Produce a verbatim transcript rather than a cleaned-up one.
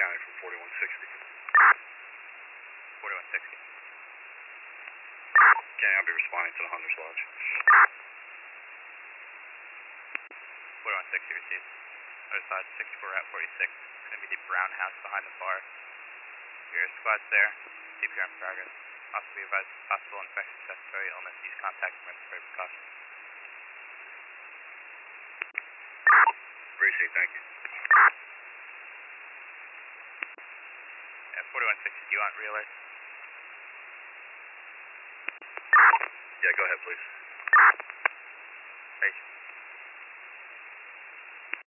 County from forty-one sixty. forty-one sixty. County, I'll be responding to the Hunter's Lodge. forty-one sixty received. Notified sixty-four Route forty-six. It's going to be the brown house behind the bar. Your squad's there. C P R in progress. Also be advised of possible infectious respiratory illness. Use contact and respiratory precautions. Appreciate it, thank you. Yeah, forty-one sixty, do you want re-alert? Yeah, go ahead, please.